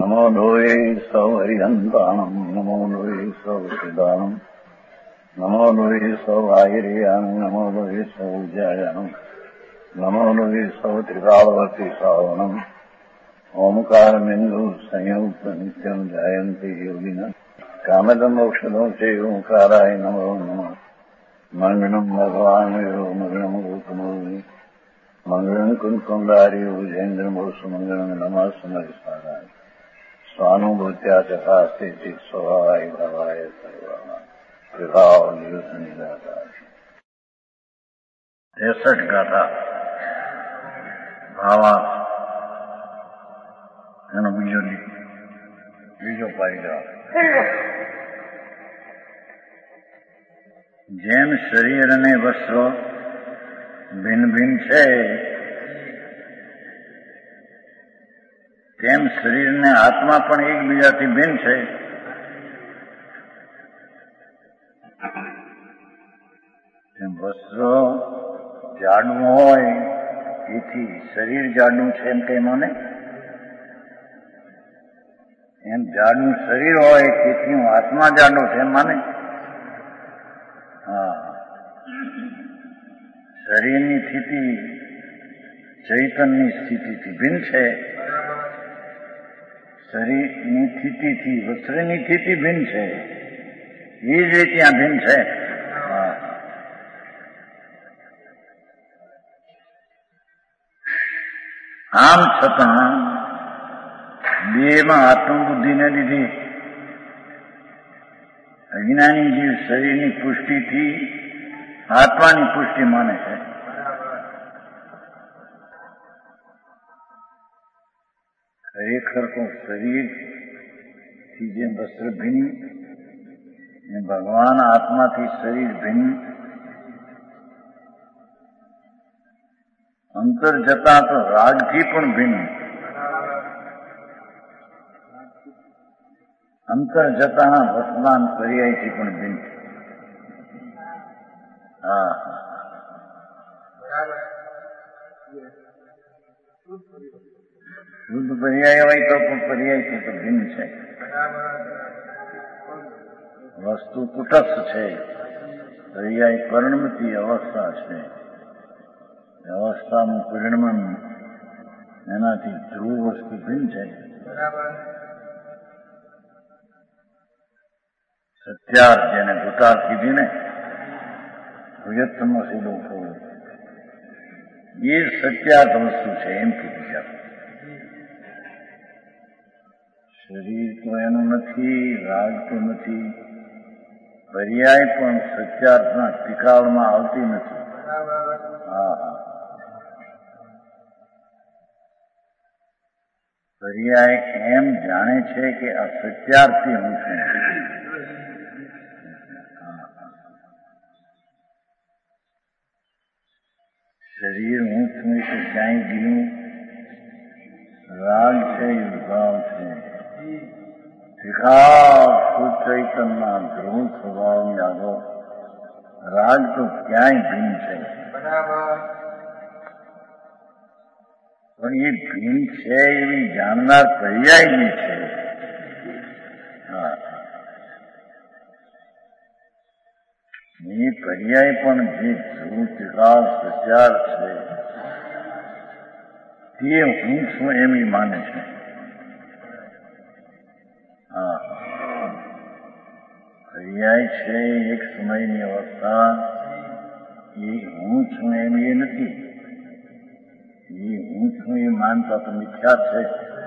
નમો લોહે સૌ હરિહંતાણમ નમો લોહે સૌ સિદ્ધાણમ નમો લોહે સૌ આયર્યાણમ નમો લોહે સૌ જયાણમ નમો લોહે સૌ ત્રિકાળવતી શ્રાવણમ ઓમકારમિંદુ સંયુક્ત નિત્યમ જાયંતી યોગિના કામદમ ઔષધો છે ઓંકારાય નમો નમઃ મંગળમ ભગવાન મંગળમ ગૌતમોની મંગળમ કુંકુંડારી ઉજેન્દ્રમોસુ મંગળમ નમઃ સમરિસારાય સ્વાનુભૂત્યા ચકાસ્તે સ્વભાવાય ભાવાય સર્વા વિભાવ નિદાતા 63 ગાથા ભાવા એનો બીજો પારિગ્રાફ. જેમ શરીર અને વસ્ત્રો ભિન્ન ભિન્ન છે તેમ શરીરને આત્મા પણ એકબીજાથી ભિન્ન છે. તેમ વસ્ત્રો જાડું હોય એથી શરીર જાડું છે એમ કઈ માને, એમ જાડું શરીર હોય તેથી હું આત્મા જાડો છે એમ માને. શરીરની સ્થિતિ ચૈતનની સ્થિતિથી ભિન્ન છે. શરીરની સ્થિતિથી વસ્ત્રની સ્થિતિ ભિન્ન છે. એ જ રીતે ત્યાં ભિન્ન છે. આમ છતાં બેમાં આત્મબુદ્ધિને લીધે અજ્ઞાની જીવ શરીરની પુષ્ટિથી આત્માની પુષ્ટિ માને છે. ખરેખર તો શરીરથી જેમ વસ્ત્ર ભિન્ન એમ ભગવાન આત્માથી શરીર ભિન્ન, અંતર જતા તો રાગથી પણ ભિન્ન, અંતર જતા વર્તમાન પર્યાયથી પણ ભિન્ન. શુદ્ધ પર્યાય હોય તો પણ પર્યાયથી તો ભિન્ન છે. વસ્તુ કુટસ્થ છે, પર્યાય પરિણમતી અવસ્થા છે. અવસ્થાનું પરિણમન એનાથી ધ્રુવ વસ્તુ ભિન્ન છે. સત્યાર્થ જેને ભૂતાર્થ કીધી ને ભુયત્તમ સીધો થવું એ સત્યાર્થ વસ્તુ છે એમ કીધું છે. શરીર તો એનું નથી, રાગ તો નથી, પર્યાય પણ સત્યાર્થના ટીકાળમાં આવતી નથી. પર્યાય એમ જાણે છે કે આ સત્યાર્થી હું છું. શરીર હું છું એ તો ક્યાંય ગયું, રાગ છે એ વિભાવ છે. ત્રિકાળ શુદ્ધ ચૈતનના ધ્રુવ સ્વભાવની આગળ રાગ તો ક્યાંય ભિન્ન છે. પણ એ ભિન્ન છે એવી જાણનાર પર્યાયની છે. એ પર્યાય પણ જે ધ્રુવ ત્રિકાળ સત્યાર છે તે હું છું એમ એ માને છે. પર્યાય છે એક સમયની અવસ્થા, એ હું છું એમ એ નથી. એ હું છું એ માનતા તો મિથ્યા છે.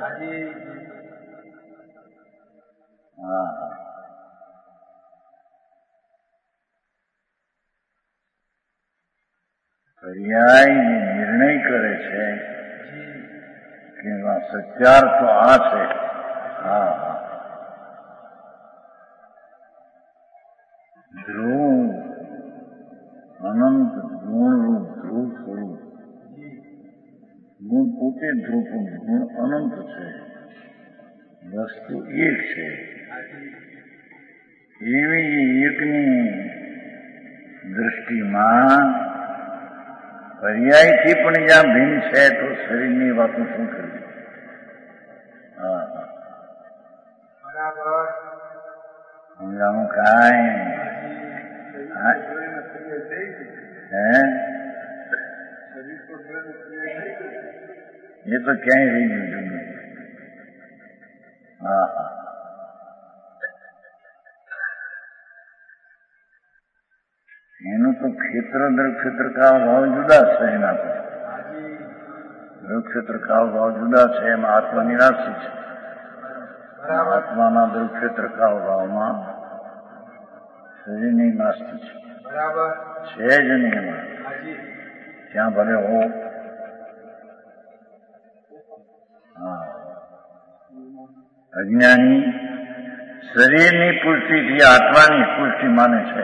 પર્યાય નિર્ણય કરે છે કે સત્યાર તો આ છે. ધ્રુવ અનંત ગુણરૂપ ધ્રુવ સ્વરૂપ, ગુણ પોતે ધ્રુવ પણ ગુણ અનંત છે, વસ્તુ એક છે. એવી એકની દૃષ્ટિમાં પર્યાયથી પણ જ્યાં ભિન્ન છે તો શરીરની વાતો શું કરવી? हम खाए हैं, ये तो क्या ही रही है। हाँ हाँ, એનું તો ક્ષેત્ર ક્ષેત્ર કાળ ભાવ જુદા છે. એના તો ક્ષેત્ર કાળ ભાવ જુદા છે. એમાં આત્મા નિરાશી છે. આત્માના દૃક્ષેત્ર કાળ ભાવમાં શરીરની નાસ્તી છે જ નહીં. એમાં ત્યાં ભલે હો. હા, અજ્ઞાની શરીરની પુષ્ટિથી આત્માની પુષ્ટિ માને છે.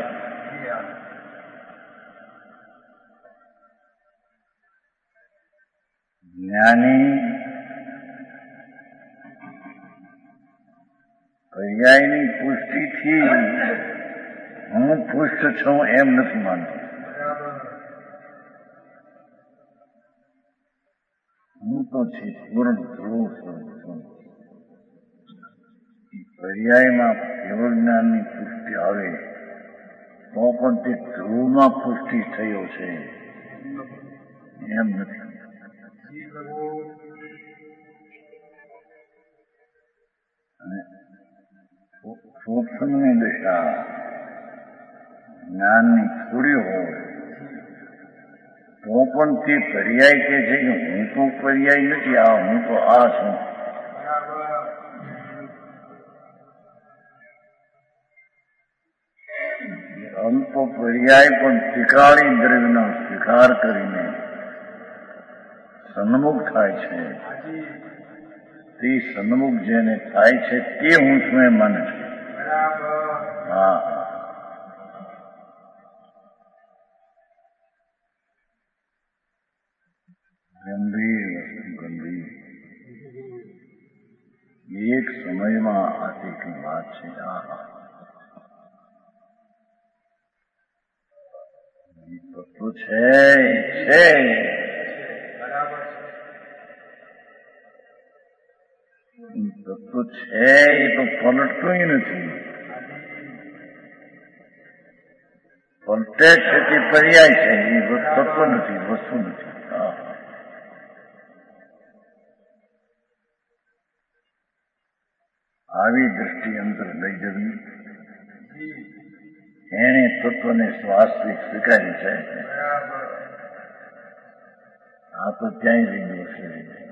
જ્ઞાની પર્યાયની પુષ્ટિથી હું પુષ્ટ છું એમ નથી માનતો. હું તો છે પૂર્ણ ધ્રુવ છું. પર્યાયમાં કેવળ જ્ઞાનની પુષ્ટિ આવે તો પણ તે ધ્રુવમાં પુષ્ટિ થયો છે એમ નથી. સૂક્ષ્મની દશા જ્ઞાનની થોડી હોય તો પણ તે પર્યાય કે છે કે હું તો પર્યાય નથી, આ હું તો આ છું. અલ્પ પર્યાય પણ ત્રિકાળી દ્રવ્યનો સ્વીકાર કરીને સન્મુખ થાય છે. તે સન્મુખ જેને થાય છે તે હું છું એમ માને છે. હા, ગંભીર વસ્તુ ગંભીર. એક સમયમાં આથી વાત છે. તત્વ છે તત્વ છે એ તો પલટતું નથી. પલટે છે તે પર્યાય છે, એ તત્વ નથી, વસ્તુ નથી. આવી દ્રષ્ટિ અંતર લઈ જવી એને તત્વને વાસ્તવિક સ્વીકારી છે. આ તો ક્યાંય રહી ગયું છે.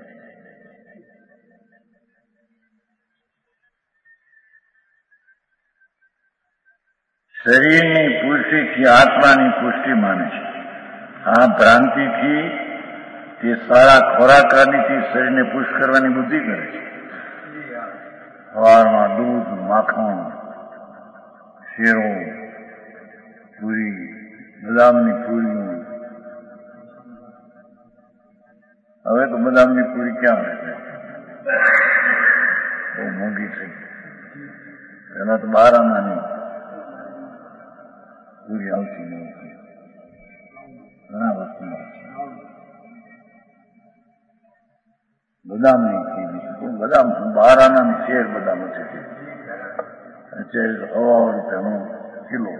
શરીરની પુષ્ટિથી આત્માની પુષ્ટિ માને છે. આ ભ્રાંતિથી તે સારા ખોરાક આદિથી શરીરને પુષ્ટ કરવાની બુદ્ધિ કરે છે. સવારમાં દૂધ, માખણ, શેરો, પૂરી, બદામની પૂરી. હવે તો બદામની પૂરી ક્યાં રહે છે? બહુ મોંઘી થઈ. એના તો 12 આનાની પૂરી આવતી નથી. ઘણા વસ્તુ બદામની થઈ. બદામ 12 આનાની શેર બદામ હતી. અત્યારે 100 રૂપિયાનો કિલો.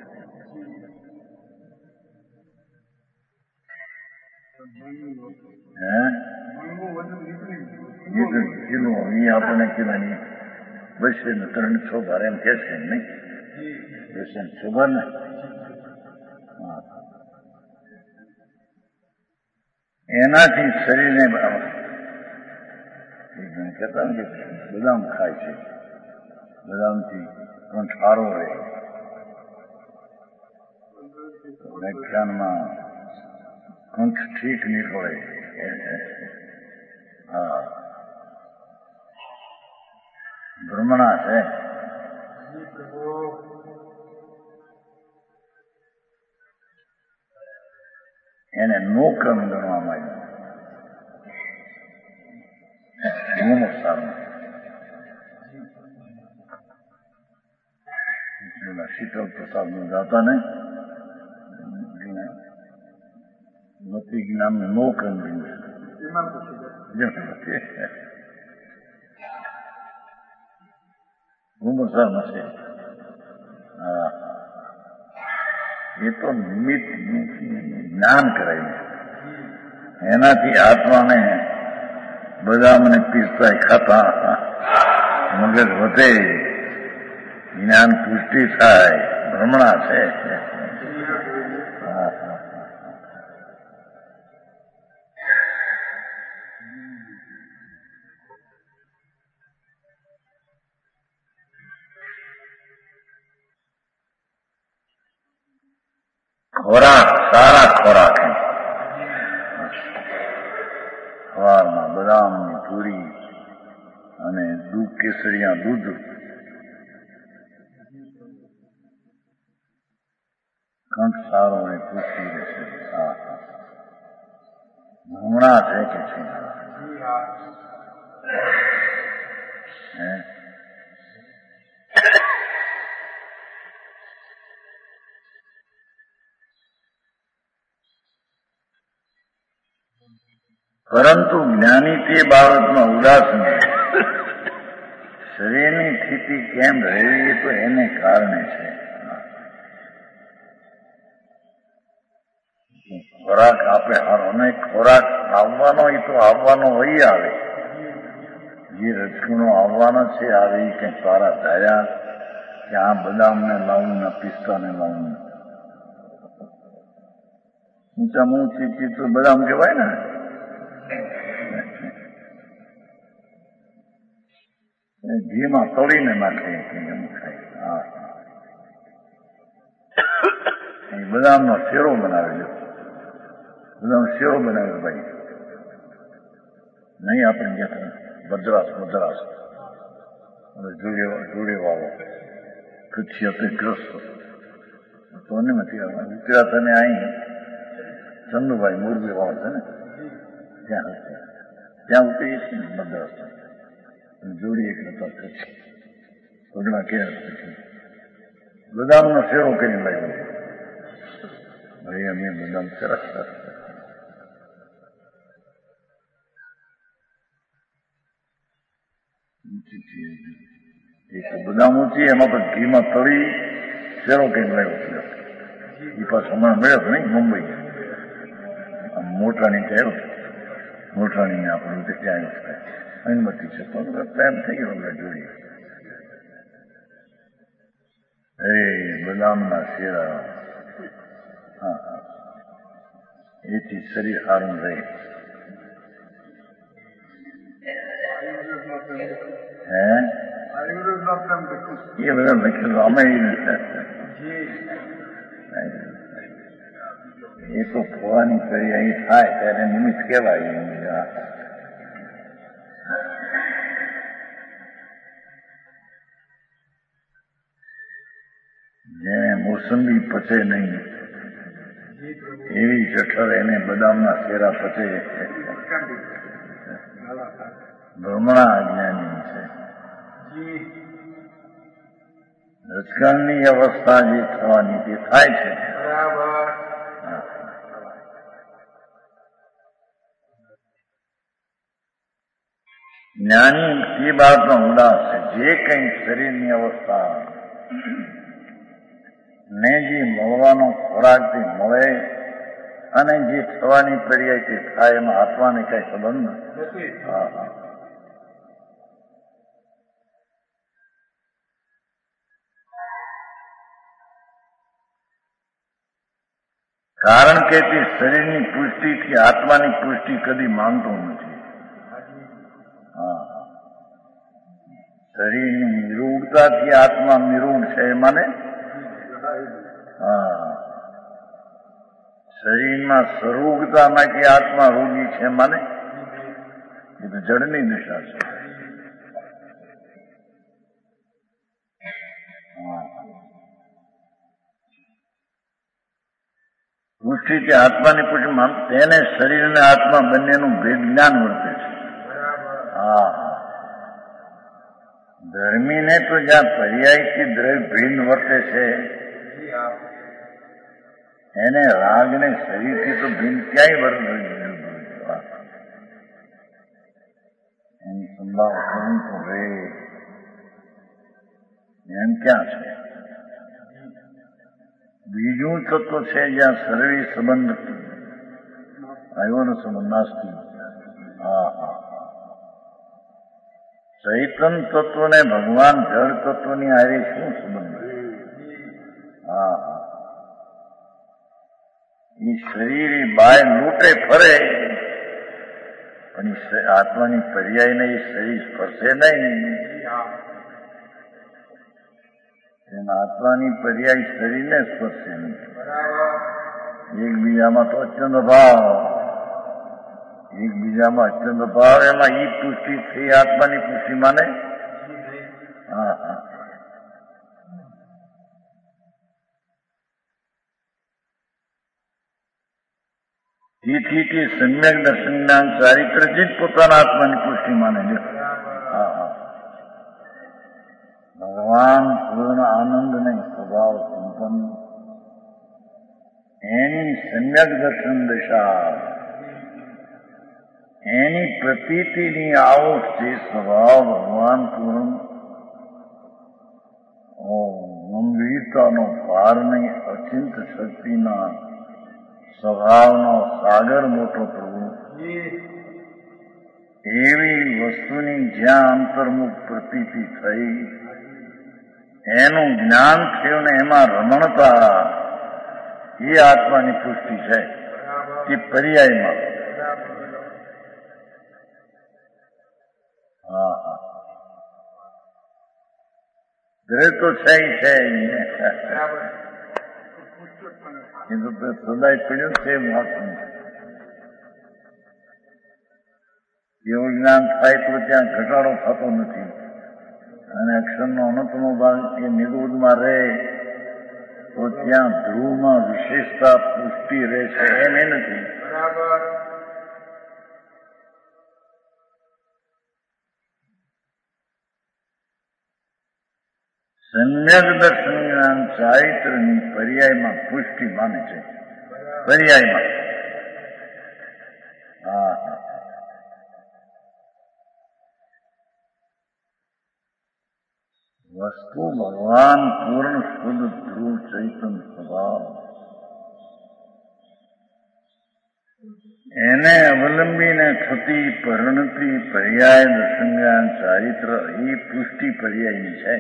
કિલો એ આપણને કિલોની બસે ને 300 ભાર એમ કે છે નહીં? બસે 100 ભાર ને. એનાથી શરીરને કહેતા ને બદામ ખાય છે, બદામથી કંઠ સારો રહે. વ્યાખ્યાનમાં કંઠ ઠીક નીકળે. હા, ભ્રમણા છે. એને નોકમ ગણવામાં આવ્યું. સારું શીતલ પ્રસાદ નું ગાતા ને નથી જ્ઞાન નોકમ ગુમસર નથી. હા, એ તો નિમિત્ત જ્ઞાન કરાયું છે. એનાથી આત્માને બદામને પિસ્તા ખાતા મગજ વધે, જ્ઞાન પુષ્ટિ થાય, ભ્રમણા છે. ખોરાક સારા ખોરાક, સવારમાં બદામની પૂરી અને દૂધ કેસરિયા દૂધ, કંઠ સારો અને પુષ્ટિ રહેશે. હા, હમણાં છે કે છે પરંતુ જ્ઞાની તે બાબતમાં ઉદાસ નથી. શરીરની સ્થિતિ કેમ રહેવી એ તો એને કારણે છે. ખોરાક આપે હારો, અને ખોરાક આવવાનો એ તો આવવાનો હોય આવે, જે રજકણો આવવાના છે આવે એ કંઈ સારા ધાર્યા કે આ બદામને લાવું ને પિસ્તાને લાવું, ઊંચામાં ઊંચી ચીજ તો બદામ કહેવાય ને. ઘીમાં તળીને નાખે એમ ખાય. બદામનો શેરો બનાવેલો, બદામ શેરો બનાવ્યો ભાઈ, નહીં આપણે ગયા મદ્રાસ જોડે વાળો પછી આપણે ગ્રસ્ત તો નથી ગુજરાત અને અહીં ચંદુભાઈ મોરબી વાળો છે ને, ત્યાં ઉતરી છે ને મદ્રાસ જોડી એક નતા પછી પગના કે બદામનો શેરો કરીને લાગ્યો. ભાઈ અમે બદામ સરસ એક બદામ ઊંચી, એમાં પણ ઘીમાં તળી શેરો કરીને લાગ્યો. એ પાછો હમણાં મળ્યો નહીં મુંબઈ, મોટાની થયો, મોટાની આપણું ત્યાં આવ્યો અનુમતિ છે તો પ્રેમ થઈ ગયો જોડી. બદામના શેરા, હા, એથી શરીર સારું રહે. એ બધા લખેલું અમે એ તો ફોવાની કરી અહીં થાય ત્યારે નિમિત્ત કહેવાય. જેને મોસંબી પચે નહીં એવી જઠર એને બદામના શેરા પચે. ભ્રમણા અજ્ઞાની છે. રજકણની અવસ્થા જે થવાની તે થાય છે. જ્ઞાની તે બાબતમાં ઉદાસ છે. જે કંઈ શરીરની અવસ્થા ને જે મળવાનો ખોરાક તે મળે અને જે થવાની પર્યાય તે થાય, એમાં આત્માને કઈ સંબંધ નથી. કારણ કે તે શરીરની પુષ્ટિથી આત્માની પુષ્ટિ કદી માનતો નથી. શરીરની નિરૂઢતાથી આત્મા નિરૂઢ છે એ માને. શરીરમાં સરૂગતામાંથી આત્મા રોગી છે માને. એ તો જડની દિશા છે. પુષ્ટિથી આત્માની પુષ્ટિ માન તેને શરીર અને આત્મા બંનેનું ભેદ જ્ઞાન વર્તે છે. ધર્મીને તો જ્યાં પર્યાયથી દ્રવ્ય ભિન્ન વર્તે છે એને રાગને શરીરથી તો ભિન્ન ક્યાંય વર્તે. એની સંભાળ કરવી તો રે. એમ ક્યાં છે? બીજું તત્વ છે જ્યાં સર્વે સંબંધ આવ્યો નો સંબંધ નાસ્તી. હા હા, ચૈતન તત્વ ને ભગવાન જળ તત્વની હારે શું સંબંધ? હા હા, એ શરીર બાય લૂંટે ફરે પણ આત્માની પર્યાય ને એ શરીર સ્પર્શે નહીં. આત્માની પર્યાય શરીરને સ્પર્શે નહીં. એકબીજામાં તો અત્યંત ભાવ, એકબીજામાં અત્યંત ભાવ, એમાં ઈ પુષ્ટિ થઈ આત્માની પુષ્ટિ માને. હા હા, તેથી તે સમ્યક દર્શન જ્ઞાન ચારિત્રથી જ પોતાના આત્માની પુષ્ટિ માને છે. હા હા, ભગવાન પૂર્ણ આનંદ ને સ્વભાવ સંપન્ન, એની સમ્યક દર્શન દશા, એની પ્રતીતિની આવો તે સ્વભાવ ભગવાન પૂર્ણ ગંભીરતાનો પાર નહીં, અચિંત શક્તિના સ્વભાવનો સાગર મોટો પ્રભુ, એવી વસ્તુની જ્યાં અંતર્મુખ પ્રતીતિ થઈ, એનું જ્ઞાન થયું ને એમાં રમણતા, એ આત્માની પુષ્ટિ છે. એ પર્યાયમાં. હા હા, ઘરે તો છે એ તો સદાય પડ્યું છે. એવું જ્ઞાન થાય તો ત્યાં ઘટાડો થતો નથી, અને અક્ષરનો અનંતનો ભાગ એ નિરોધમાં રહે તો ત્યાં ધ્રુવમાં વિશેષતા પુષ્ટિ રહે છે. એમ એ નથી. સમ્યક દર્શન જ્ઞાન ચારિત્રની પર્યાયમાં પુષ્ટિ માને છે. પર્યાયમાં. હા હા, વસ્તુ ભગવાન પૂર્ણ શુદ્ધ ધ્રુવ ચૈતન સ્વભાવ, એને અવલંબીને થતી પરિણતિ પર્યાય દર્શન જ્ઞાન ચારિત્ર એ પુષ્ટિ પર્યાયની છે.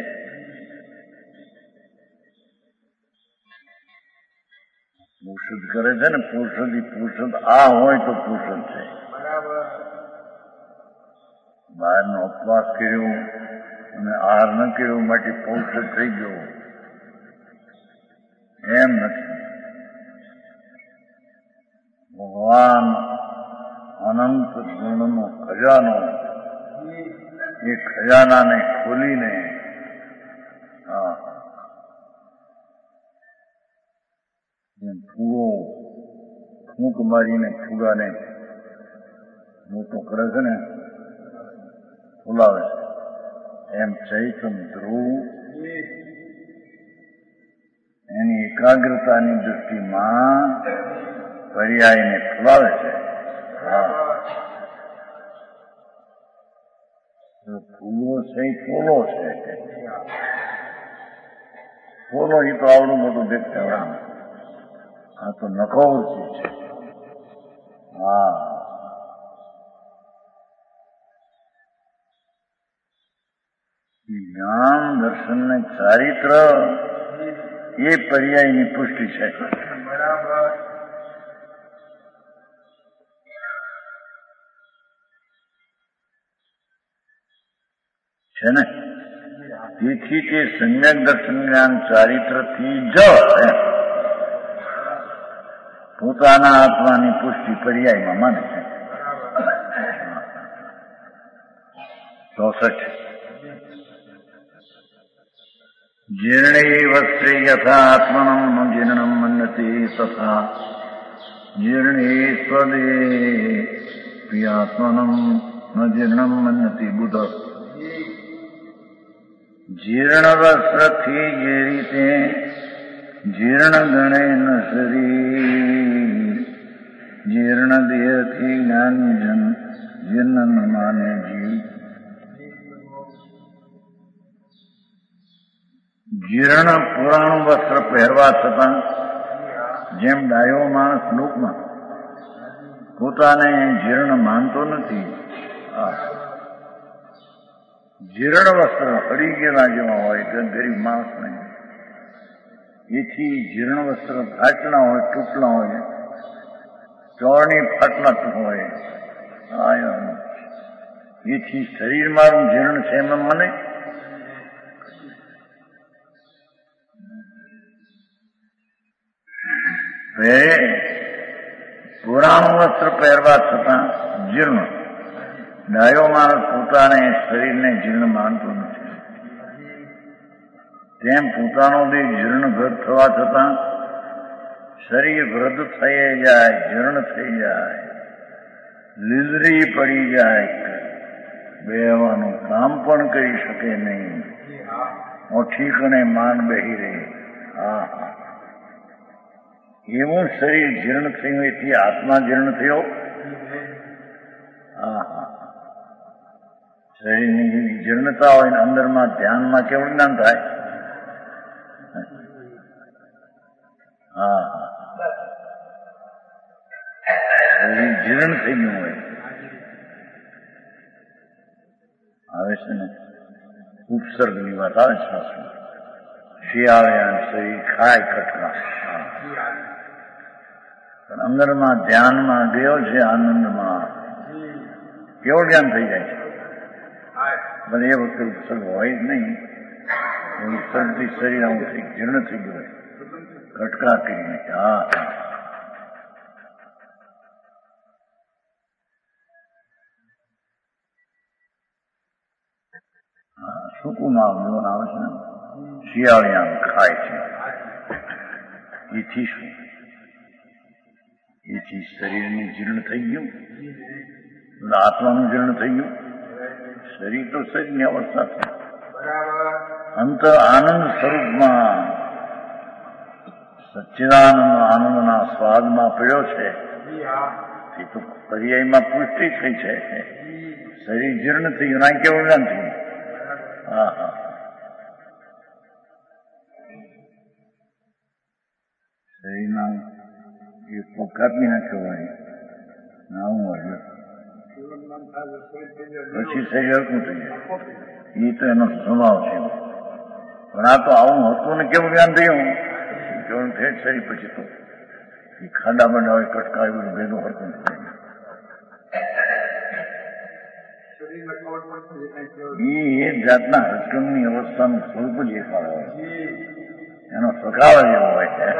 પુરુષદ કરે છે ને, પુરુષદ આ હોય તો પુરુષદ છે. બહારનો ઉપવાસ કર્યો અને આહાર ન કર્યો માટે પૌષદ થઈ ગયો, એમ નથી. ભગવાન અનંત ગુણનો ખજાનો, એ ખજાનાને ખોલીને ફૂગો ફૂંક મારીને ફુગાને મોટો કરે છે ને, ફૂલાવે છે. એમ ચૈતન ધ્રુવ એની એકાગ્રતાની દૃષ્ટિમાં પર્યાયને ફૂલાવે છે. ફૂલો છે એ ફૂલો છે. ફૂલો એ તો આવડું મોટું દેખતા, આ તો નખોવૃત્તિ છે. હા, જ્ઞાન દર્શન ને ચારિત્ર એ પર્યાયની પુષ્ટિ છે. છે ને, તેથી તે સમ્યક દર્શન જ્ઞાન ચારિત્રથી જ પોતાના આત્માની પુષ્ટિ પર્યાયમાં માને છે. 64 જીર્ણે વસ્ત્રે યથા આત્મનમ જીર્ણમ મન્યતે તથા જીર્ણે સ્વદે પ્રિયાત્મનમ ન જીર્ણમ મન્યતે બુધ. જીર્ણ વસ્ત્રથી જે રીતે જીર્ણ ગણે ન શરીર, જીર્ણ દેહથી જ્ઞાનીજન જીર્ણ ન માને જીવ. જીર્ણ પુરાણું વસ્ત્ર પહેરવા છતાં જેમ ડાયો માણસ લોકમાં પોતાને જીર્ણ માનતો નથી, જીર્ણ વસ્ત્ર હળી ગયેલા જેવા હોય ગરીબ માણસ નહીં, એથી જીર્ણ વસ્ત્ર ફાટલા હોય, તૂટલા હોય, ચોરણી ફાટલા હોય, એથી શરીર મારું જીર્ણ છે એમ મને પુરાણું વસ્ત્ર પહેરવા છતાં જીર્ણ, ડાયો માણસ પોતાને શરીરને જીર્ણ માનતો નથી, તેમ પોતાનો દેહ જીર્ણગ્રસ્ત થવા છતાં શરીર વૃદ્ધ થઈ જાય, જીર્ણ થઈ જાય, લીલરી પડી જાય, બેવાનું કામ પણ કરી શકે નહીં, ઠીકણે માન બેહી રહે. એવું શરીર જીર્ણ થયું એથી આત્મા જીર્ણ થયો. શરીરની જીર્ણતા હોય ને અંદરમાં ધ્યાનમાં કેવું જ્ઞાન થાય? શરીર જીર્ણ થઈ ગયું હોય. આવે છે ને ઉપસર્ગની વાત આવે છે, શિયાળે શરીર ખાય કટકા, પણ અંદરમાં ધ્યાનમાં ગયો છે, આનંદમાં કેવું જ્ઞાન થઈ જાય છે. પણ એ વખતે ઉપસર્ગ હોય જ નહીં, ઉપસર્ગથી શરીર આવું થઈ જીર્ણ થઈ ગયું, કટકા કરીને. સૂકું માવનું આવે છે ને, શિયાળે આમ ખાય છે, એથી શું? એથી શરીરનું જીર્ણ થઈ ગયું, આત્માનું જીર્ણ થઈ ગયું. શરીર તો શરીરની અવસ્થા છે, અંત આનંદ સ્વરૂપમાં સચ્ચિદાનંદ આનંદના સ્વાદમાં પડ્યો છે. એ તો પર્યાયમાં પુષ્ટિ થઈ છે. શરીર જીર્ણ થઈ ગયું, ના કેવું જ્ઞાન થયું? શરીરના એક પગ કાપી નાખ્યો હોય, આવું હોય, પછી શરીર હલકું થઈ જાય. એ તો એનો સ્વભાવ છે. પણ આ તો આવું હતું ને કેવું જ્ઞાન થયું? કેવું થઈ શરીર પછી તો એ ખાડા બંડા હોય, કટકા એવું ભેગું હરકું થઈ જાય. એક જાતના હરકમની અવસ્થાનું સ્વરૂપ જ એક હોય, એનો સ્વભાવ જ એવો હોય છે.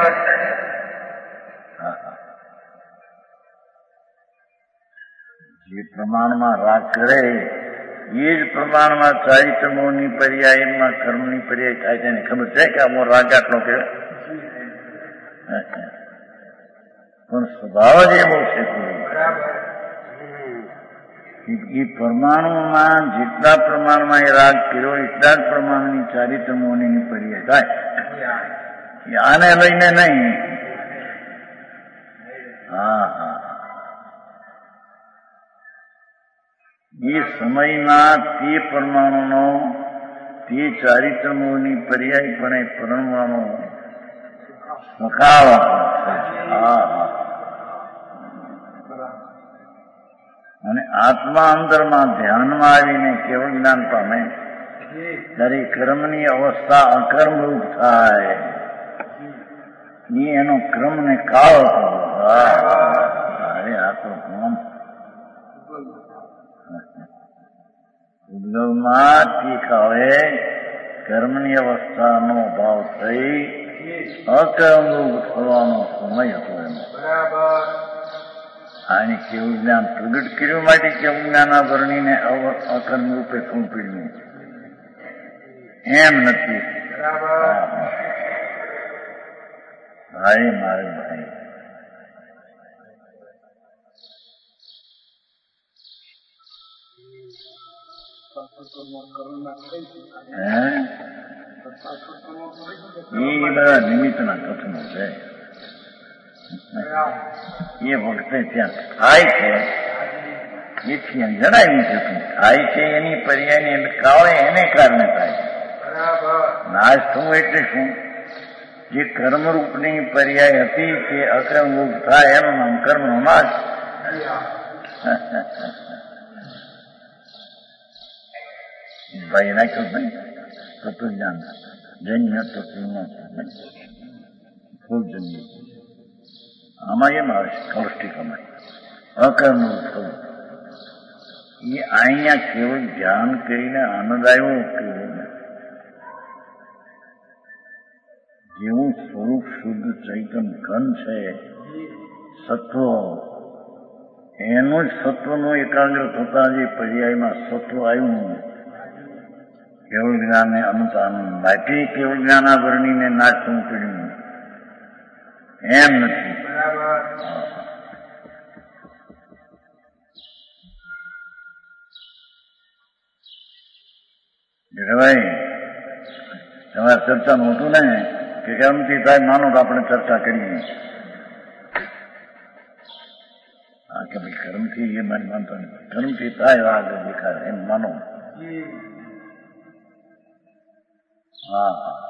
જે પ્રમાણમાં રાગ કરે એ જ પ્રમાણમાં ચારિત્રમોની પર્યાયમાં કર્મની પર્યાય થાય છે. એને ખબર છે કે આમો રાગ આટલો કહેવાય, પણ સ્વભાવ જ એવો છે. એ પરમાણુમાં જેટલા પ્રમાણમાં એ રાગ કર્યો એટલા જ પ્રમાણની ચારિત્રમોની પર્યાય થાય. આને લઈને નહીં. એ સમયના તે પરમાણુનો તે ચારિત્રમોની પર્યાયપણે પરણવાનો સ્વભાવ અને આત્મા અંતરમાં ધ્યાનમાં આવીને કેવું જ્ઞાન પામે ત્યારે કર્મની અવસ્થા અકર્મરૂપ થાય. એનો ક્રમ ને કાળ અરે આ તો ઉદ્ગવમાં તીખાવે કર્મની અવસ્થાનો ભાવ થઈ અકર્મરૂપ થવાનો સમય હતો એનો. આને કેવું જ્ઞાન પ્રગટ કર્યું માટે કેવું જ્ઞાન આ વર્ણીને અકર્મ રૂપે સોંપીડ્યું એમ નથી. ભાઈ મારે ભાઈ એ બધા નિમિત્તના કથનો છે. એ વખતે ત્યાં થાય છે એથી જણાવ્યું છે થાય છે એની પર્યાયની કાળે એને કારણે થાય છે. નાશ થવું એટલે શું? જે કર્મરૂપની પર્યાય હતી તે અકર્મરૂપ થાય એનું નામ કર્મનો નાશ. ભાઈ નાખ્યું નહીં તત્વજ્ઞાન જન્ય તત્વ ફૂલ જન્ય આમાં એમ આવે છે કૌષ્ટિકમાં અકર્મરૂપ થવું. એ અહીંયા કેવળ ધ્યાન કરીને આનંદ આવ્યો કે જેવું સ્વરૂપ શુદ્ધ ચૈતન ઘન છે સત્વ, એનું જ સત્વનું એકાગ્ર થતા જે પર્યાયમાં સત્વ આવ્યું કેવળ જ્ઞાનને અનંત આનંદ. બાકી કેવળ જ્ઞાનાભરણીને નાચવું પડ્યું એમ નથી. ભાઈ તમારે ચર્ચાનું હતું ને કે કર્મથી થાય માનો તો આપણે ચર્ચા કરીએ. હા કે ભાઈ કર્મથી એ મને માનતો નથી, કર્મથી થાય આગળ દેખાય એમ માનો. હા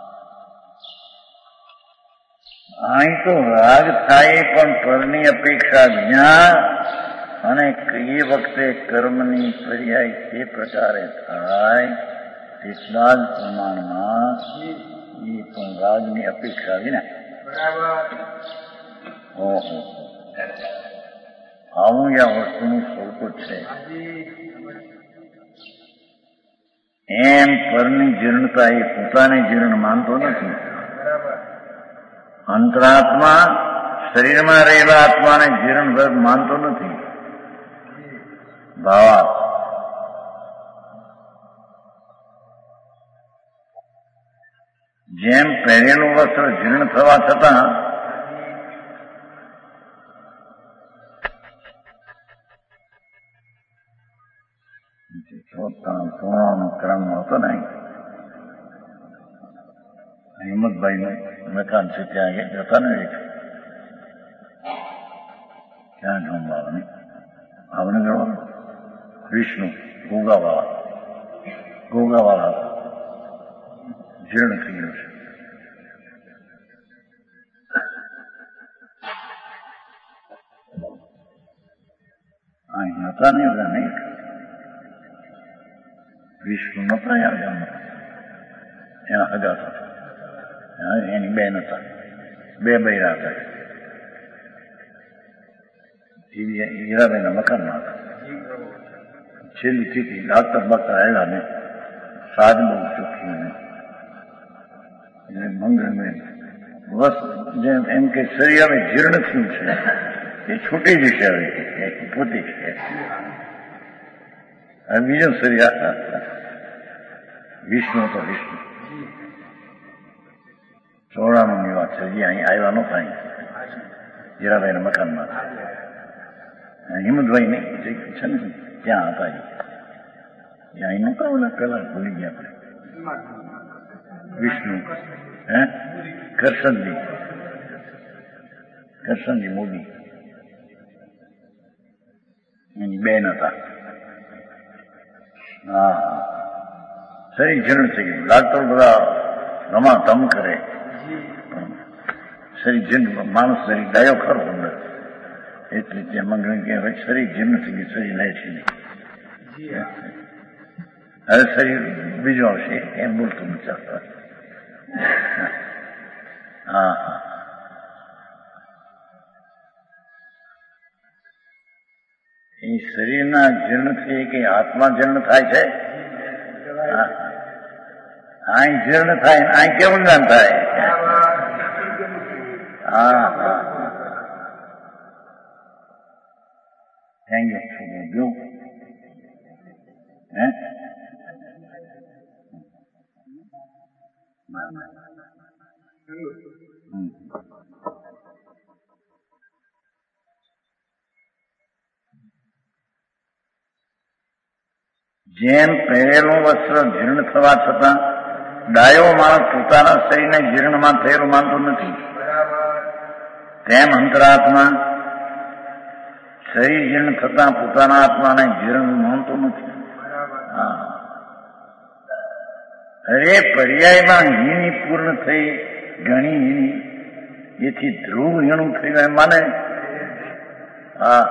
અહીં તો રાગ થાય પણ પરની અપેક્ષા વિના અને એ વખતે કર્મની પર્યાય તે પ્રકારે થાય તેટલા જ પ્રમાણમાં એ પણ રાગની અપેક્ષા વિના. ઓહો આવું આ વસ્તુનું સ્વરૂપ છે. એમ પરની જીર્ણતા એ પોતાને જીર્ણ માનતો નથી. અંતરાત્મા શરીરમાં રહેલા આત્માને જીર્ણ માનતો નથી. ભાવાર્થ જેમ પહેરેલું વસ્ત્ર જીર્ણ થવા છતાં સોનાનો ક્રમ હતો ને હિંમતભાઈનું મકાન છે ત્યાં જતા ને ક્યાં જમવાનું ભાવનગર વિષ્ણુ ગોગાવાળા જીર્ણ થઈ ગયું છે. અહીં હતા ને બધા નહીં વિષ્ણુ નતા એના હગા હતા, એની બેન હતા, બે બૈરા હતા. હીરાબાઈના મકાનમાં હતા. છેલ્લી સ્થિતિ ડાક્ટર બાક્ટર આવ્યા ને સાજ બહુ ચોખ્ખી મંગળમેન બસ જેમ એમ કે શરીર હવે જીર્ણ થયું છે એ છૂટી જશે હવે પોતે છે. બીજો શરીર વિષ્ણુ તો વિષ્ણુ 94 ની વાત છે. હજી અહીં આવ્યા નહોતા. અહીં હીરાભાઈના મકાનમાં હિંમતભાઈ નહીં છે ને ત્યાં હતા. અહીં નહોતા ઓલા પેલા ભૂલી ગયા આપણે વિષ્ણુ કરશનજી મોદી એની બેન હતા. હા શરીર જીર્ણ થઈ ગયું. ડાક્ટર બધા રમાતમ કરે શરીર જીર્ણ. માણસ શરીર ડાયો ખરો અંદર એટલે ત્યાં મંગળ કે શરીર જીર્ણ થઈ ગયું, શરીર લે છે નહીં. હવે શરીર બીજું આવશે એમ બોલતું વિચારતા. હા એ શરીરના જીર્ણથી કે આત્મા જીર્ણ થાય છે. અહીં જીર્ણ થાય અહીં કેવું જ્ઞાન થાય. હા હા થેન્ક યુ. જેમ પહેરેલું વસ્ત્ર જીર્ણ થવા છતાં ડાયો માણસ પોતાના શરીરને જીર્ણમાં થયેલું માનતો નથી, તેમ અંતરાત્મા શરીર જીર્ણ થતાં પોતાના આત્માને જીર્ણ માનતો નથી. અરે પર્યાયમાં હીની પૂર્ણ થઈ ઘણી હીની એથી ધ્રુવ હીણું થયું એમ માને. હા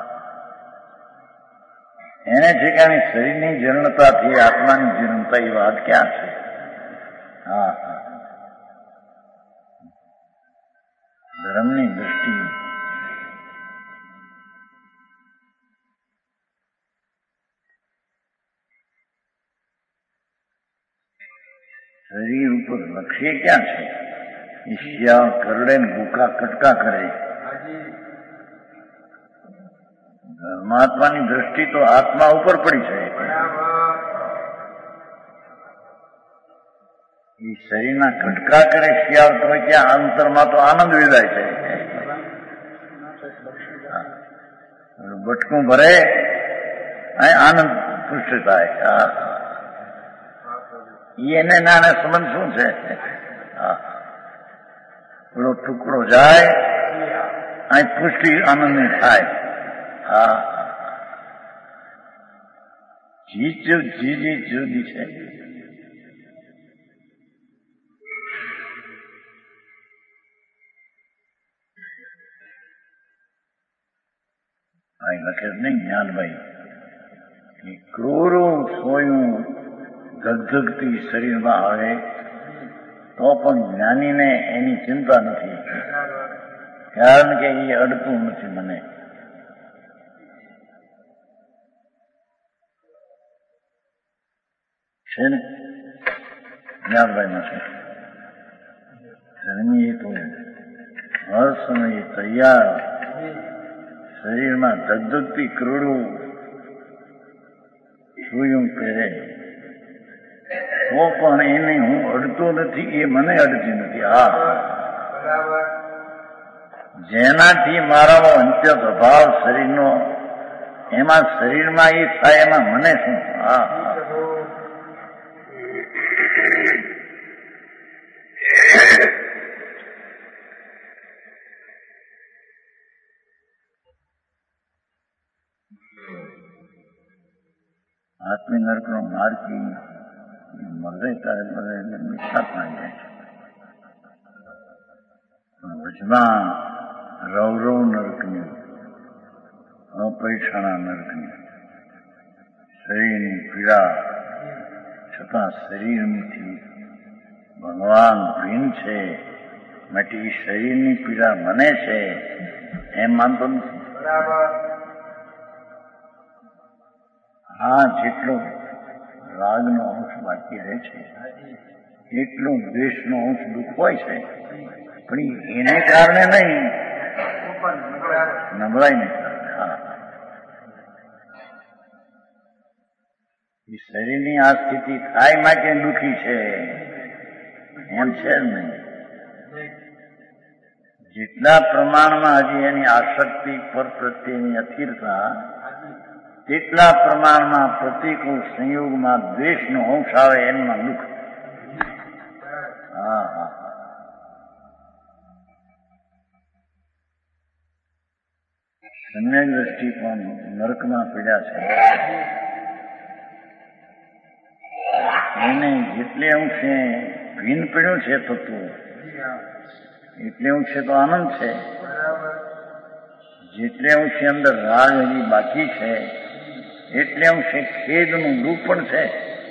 એને ઠેકાણે શરીરની જીર્ણતાથી આત્માની જીર્ણતા એ વાત ક્યાં છે? હા ધર્મની દ્રષ્ટિ શરીર ઉપર લક્ષ્ય ક્યાં છે? ઈશ્યા કરડે ને ભૂકા કટકા કરે. પરમાત્માની દ્રષ્ટિ તો આત્મા ઉપર પડી છે. એ શરીરના કટકા કરે શિયાળ તો ક્યાં અંતરમાં તો આનંદ વેદાય છે. બટકું ભરે આનંદ પુષ્ટ થાય. એને નાના સંબંધ શું છે? પેલો ટુકડો જાય અહીં પુષ્ટિ આનંદ થાય. જી જુદી છે. લખે નહીં જ્ઞાનભાઈ, ક્રૂરું સોયું ધગધગતી શરીરમાં આવે તો પણ જ્ઞાનીને એની ચિંતા નથી, કારણ કે એ અડતું નથી મને. છે ને જ્ઞાનભાઈ નથી. ધર્મી તો હર સમયે તૈયાર શરીરમાં ધગધગતી ક્રૂરું સોયું પહેરે તો પણ એને હું અડતો નથી, એ મને અડતી નથી. જેનાથી મારાનો અંત્યત અભાવ શરીરનો, એમાં શરીરમાં એ થાય એમાં મને શું? આત્મી નરકનો માર્ગી મરે ત્યારે મરે એટલે મીઠા પાણી જાય છે. પણ વચમાં રૌરવ નરકની, અપૈઠાણા નરકની, શરીરની પીડા છતાં શરીરથી ભગવાન ભીન છે માટે એ શરીરની પીડા મને છે એમ માનતો નથી. હા, જેટલો રાગનો અંશ બાકી રહે છે એટલો દ્વેષનો અંશ દુઃખ હોય છે, પણ એને કારણે નહીં, નબળાઈને કારણે. એ શરીરની આ સ્થિતિ થાય માટે દુઃખી છે એમ છે જ નહીં. જેટલા પ્રમાણમાં હજી એની આસક્તિ પર પ્રત્યેની અસ્થિરતા, તેટલા પ્રમાણમાં પ્રતિકૂળ સંયોગમાં દ્વેષનો અંશ આવે એમાં દુઃખ. સમ્યક દ્રષ્ટિ પણ નરકમાં પીડ્યા છે. એને જેટલે અંશે ભીન પીડ્યું છે થતું એટલે અંશે તો આનંદ છે, જેટલે અંશે અંદર રાગ હજી બાકી છે એટલે અંશે ખેદનું દુઃખ પણ છે.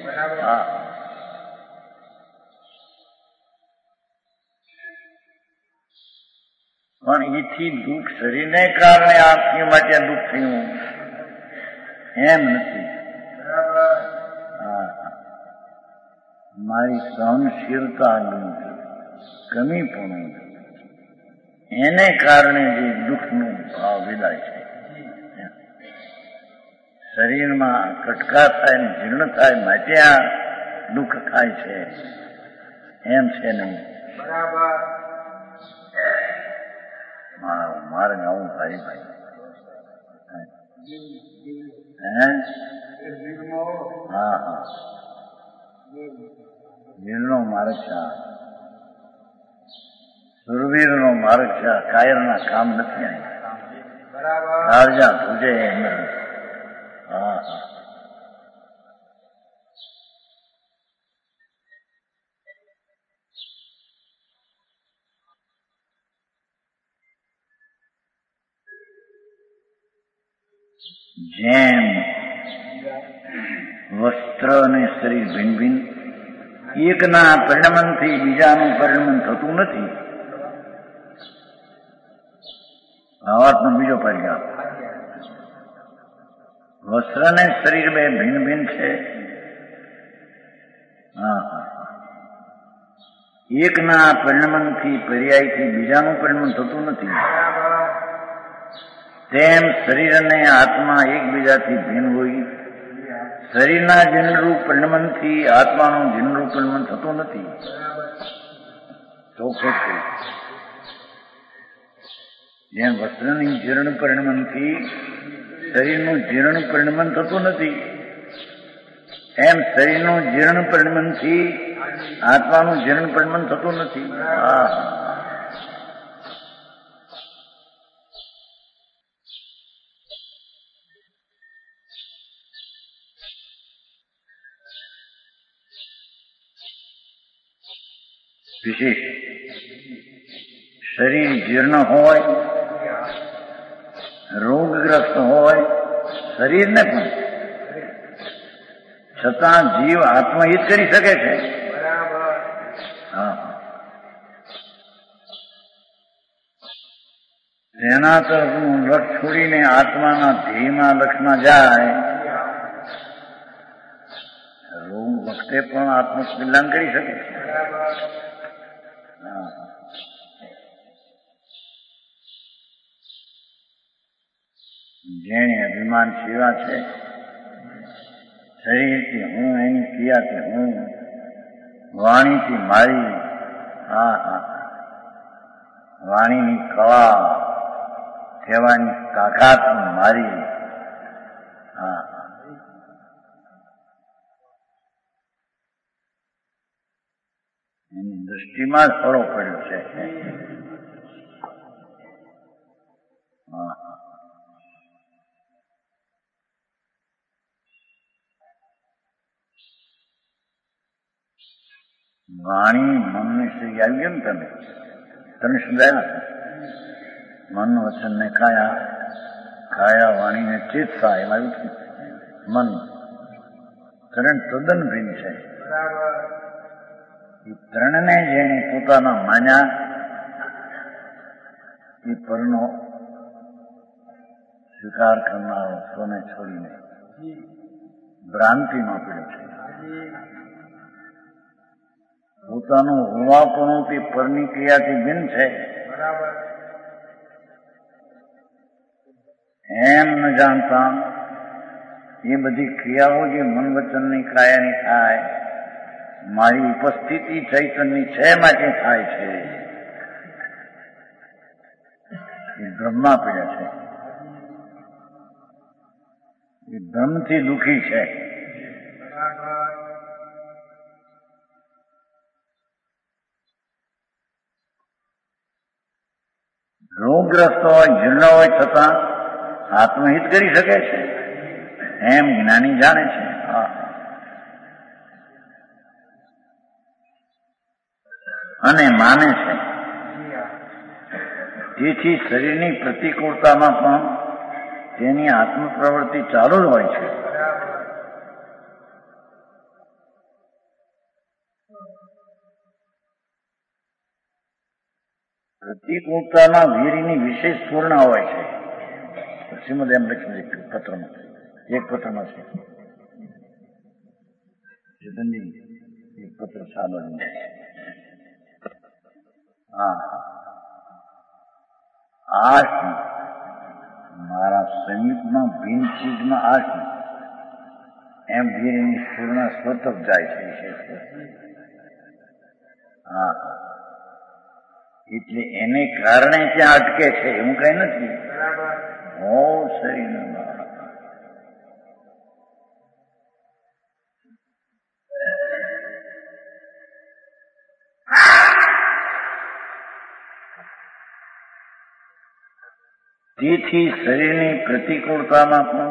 પણ એથી દુઃખ શરીરને કારણે આત્મીય માટે દુઃખ થયું એમ નથી. મારી સહનશીલતા કમી પણ એને કારણે જે દુઃખનો ભાવ વિદાય છે. શરીરમાં કટકા થાય ને જીર્ણ થાય માટે આ દુઃખ થાય છે એમ છે નહીં. મારે આવું ભાઈ હા વીરનો માર્ગ છે, સુરવીરનો માર્ગ છે. કાયરના કામ નથી. કાળજા પૂજે એમ. જેમ વસ્ત્ર અને શરીર ભિન્ન ભિન્ન, એકના પરિણમનથી બીજાનું પરિણમન થતું નથી. આ વાતનો બીજો પરિણામ, વસ્ત્ર અને શરીર બે ભિન્ન ભિન્ન છે. એકના પરિણમનથી પર્યાયથી બીજાનું પરિણમન થતું નથી. તેમ શરીર અને આત્મા એકબીજાથી ભિન્ન હોય. શરીરના જીર્ણરૂપ પરિણમનથી આત્માનું જીર્ણરૂપ પરિણમન થતું નથી. જેમ વસ્ત્રની જીર્ણ પરિણમનથી શરીરનું જીર્ણ પરિણમન થતું નથી, એમ શરીરનું જીર્ણ પરિણમનથી આત્માનું જીર્ણ પરિણમન થતું નથી. વિશેષ શરીર જીર્ણ હોય, રોગગ્રસ્ત હોય શરીરને પણ, છતાં જીવ આત્મહિત કરી શકે છે. તેના તરફનું લક્ષ છોડીને આત્માના ધ્યેયના લક્ષમાં જાય, રોગ વખતે પણ આત્મકલ્યાણ કરી શકે છે. જેને અભિમાન સેવા છે, શરીરથી હું, એની ક્રિયાથી હું, વાણીથી મારી, વાણીની કળા કહેવાની તાકાત મારી, એની દૃષ્ટિમાં જ ફળો પડ્યો છે. વાણી મનને શ્રી આવી ગયો ને, તમે સમજાયા. મન વચન ને કાયા, કાયા વાણીને ચેતતા, એમાં મન ત્રણ તદ્દન ભિન્ન છે. એ ત્રણને જેને પોતાના માન્યા, એ પરનો સ્વીકાર કરનારો સ્વને છોડીને ભ્રાંતિમાં પડ્યો છે. પોતાનું હોવાપણું તે પરની ક્રિયાથી ભિન્ન છે એમ ન જાણતા એ બધી ક્રિયાઓ જે મન વચનની કાયાની થાય, મારી ઉપસ્થિતિ ચૈતન્યની છે માટે થાય છે, એ બ્રહ્મા પીડ્યા છે. એ બ્રહ્મથી દુઃખી છે. રોગગ્રસ્ત હોય, જીર્ણ હોય, છતાં આત્મહિત કરી શકે છે એમ જ્ઞાની જાણે છે. અને માને છે. તેથી શરીરની પ્રતિકૂળતામાં પણ તેની આત્મ પ્રવૃત્તિ ચાલુ જ હોય છે. પ્રતિકૂળતાના વીરની વિશેષ સ્ફૂર્ણા હોય છે. શ્રીમદ એમ લખ્યું પત્રમાં, એક પત્રમાં છે. ચેતનજી એક પત્ર સાંભળ્યું. આશ મારા સમીપમાં ભિન્ન ચીજમાં આશ એમ વીરની સ્ફૂર્ણા સ્વતઃ જાય છે. એટલે એને કારણે ત્યાં અટકે છે, એવું કઈ નથી. શરીર તેથી શરીરની પ્રતિકૂળતામાં પણ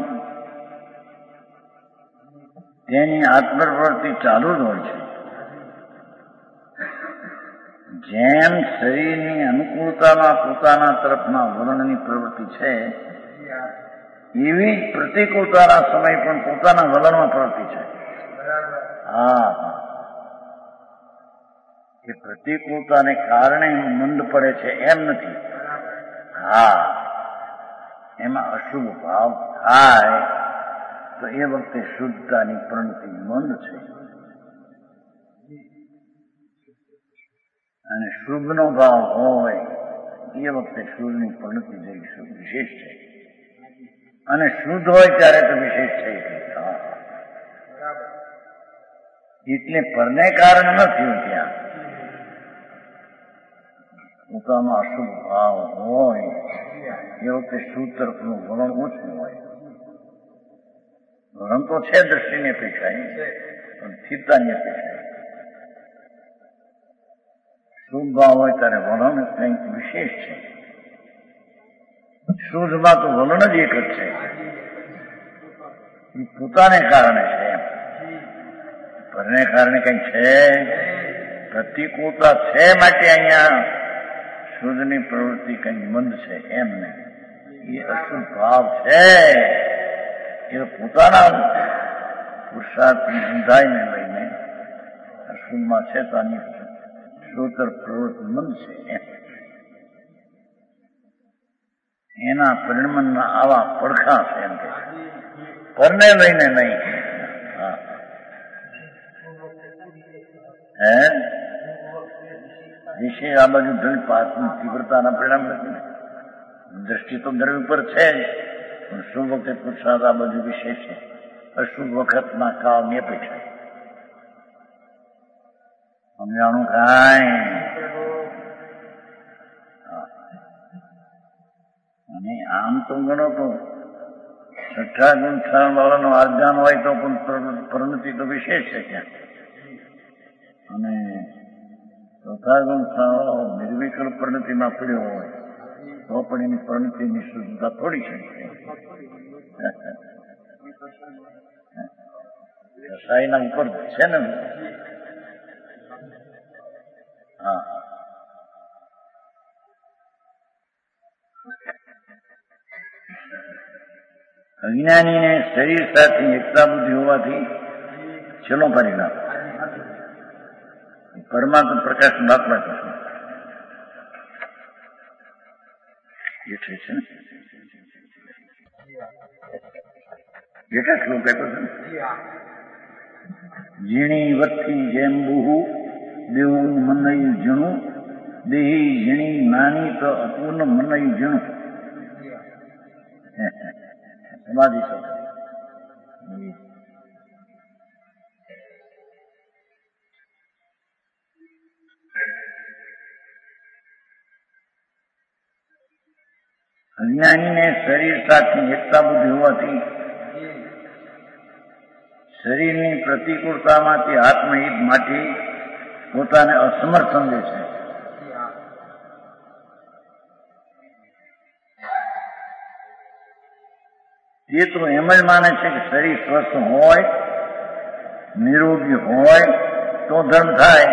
તેની આત્મપ્રવૃત્તિ ચાલુ જ હોય છે. જેમ શરીરની અનુકૂળતામાં પોતાના તરફના વર્ણની પ્રવૃત્તિ છે, એવી જ પ્રતિકૂળતાના સમય પણ પોતાના વલણમાં પ્રવૃત્તિ છે. હા હા, એ પ્રતિકૂળતાને કારણે મંદ પડે છે એમ નથી. હા, એમાં અશુભ ભાવ થાય તો એ વખતે શુદ્ધતાની પ્રવૃત્તિ મંદ છે, અને શુભનો ભાવ હોય એ વખતે શુદ્ધની પ્રવૃત્તિ જઈ વિશેષ છે, અને શુદ્ધ હોય ત્યારે તો વિશેષ છે. એટલે પરને કારણ નથી ત્યાં. પોતામાં અશુભ ભાવ હોય એ વખતે શુદ્ધ તરફનું વલણ ઓછું હોય. વલણ તો છે દ્રષ્ટિની અપેક્ષાએ, પણ સ્થિરતાની અપેક્ષાએ. શુદ્ધ ભાવ હોય ત્યારે વલણ કંઈક વિશેષ છે. શુદ્ધમાં તો વલણ જ એક જ છે, એ પોતાને કારણે છે એમ. પરને કારણે કંઈક છે, પ્રતિકૂળતા છે માટે અહીંયા શુદ્ધની પ્રવૃત્તિ કંઈક મંદ છે એમ નહીં. એ અશુદ્ધ ભાવ છે, એ પોતાના પુરુષાર્થની ઊંધાઈને લઈને અશુદ્ધમાં છે તો આની શુદ્ધ પ્રવૃત્તિ મંદ છે એમ. એના પરિણમનના આવા પડખા છે એમ કે પરને લઈને નહીં. વિશે આ બાજુ ધન પાકની તીવ્રતાના પરિણામ નથી. દ્રષ્ટિ તો દ્રવ્ય ઉપર છે જ, પણ શુભ વખતે પુરુષાર્થ આ બાજુ વિશેષ છે. અશુભ વખતના કાળની અપેક્ષા. સમજાણું કાંઈ? અને આમ તો ગણો તો છઠ્ઠા ગુણ સ્થાન વાળાનો આજ્ઞાન હોય તો પણ પરિણતિ તો વિશેષ છે ક્યાં. અને ચોથા ગુણ સ્થાન વાળો નિર્વિકલ્પ પરિણતિમાં પડ્યો હોય તો પણ એની પરિણતિની શુદ્ધતા થોડી છે. રસાયના ઉપર છે ને. હા, અજ્ઞાનીને શરીર સાથે એકતા બુદ્ધિ હોવાથી છેલ્લો પરિણામ પરમાત્મા પ્રકાશ દાખલા કરશે એ છે ને. જેટલા શ્લોક આપ્યો છે ઝીણી વત્તી જેમ બહુ દેવું મનયું ઝીણું દેહી ઝીણી નાની તો અપૂર્ણ મનયું ઝીણું. સમાધિ શબ્દ અજ્ઞાનીને શરીર સાથે એકતા બુદ્ધિ હોવાથી શરીરની પ્રતિકૂળતામાંથી આત્મહિત માટે પોતાને અસમર્થ સમજે છે. એ તો એમ જ માને છે કે શરીર સ્વસ્થ હોય, નિરોગી હોય તો ધર્મ થાય.